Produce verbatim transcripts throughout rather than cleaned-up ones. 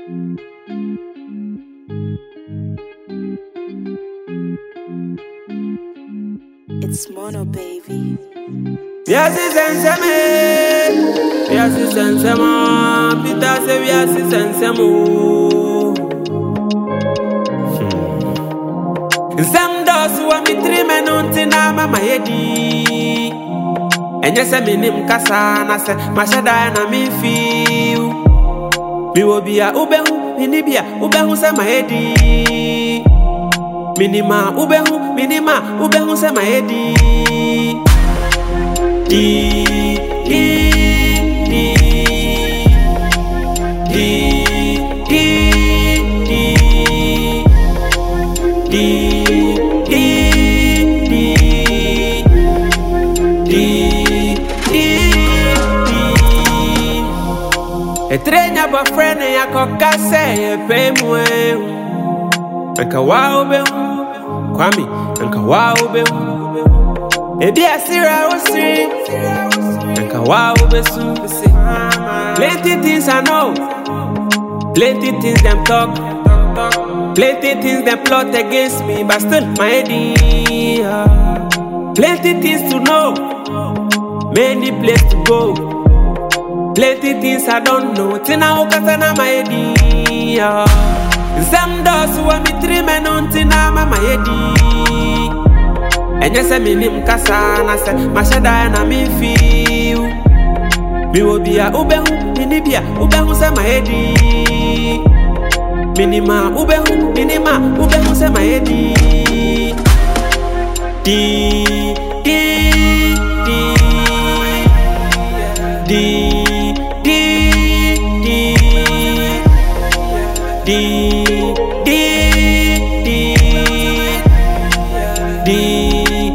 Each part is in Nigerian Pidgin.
It's Mono, baby. Yes, it's Senseme. Yes, it's Sensema. Peter say yes, it's Sensemo. Some doors who are me three men on Tina, Mama Yedi. And yes, I mean him Cassana, said, Mashada, and I mean feel. Me will be a Ubehu, Minibia, Ubehu, Sama Yedi. Minima, Ubehu, Minima, Ubehu, Sama Yedi. Di, di, di, di, di, di, di, di, di, di, di. E trenya ba friend ya kokase e pemwe. Anka wa ube, kwami, anka wa ube. Ebi asira osiri, anka wa obesu. Plenty things I know, plenty things them talk, plenty things them plot against me, but still my idea. Plenty things to know, many places to go, plenty things I don't know. Tina okasana my idea. Some doors who are me three men on Tina my idea. And yes, I mean him Cassana, said, Mashada, and I mean feel. Me will be a Ubehu, Minibia, Ubehu, Sama Yedi. Minima, Ubehu, Minima, Ubehu, Sama Yedi. Di, di, di, di, di, di, di, di, di.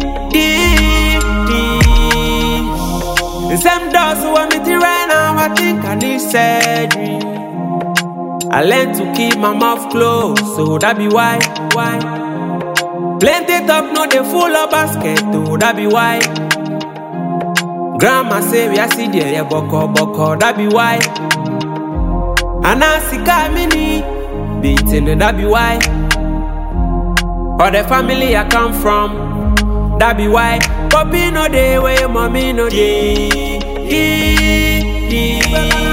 Some doors who want me to right now, I think I need surgery. I learned to keep my mouth closed, so that be why, why. Plenty talk, no they full of basket, so that be why. Grandma say we are see there, boko boko, that be why. And I see mini beating, that be why. Or the family I come from, that be why. Papi no day, way mommy no day. Di, di,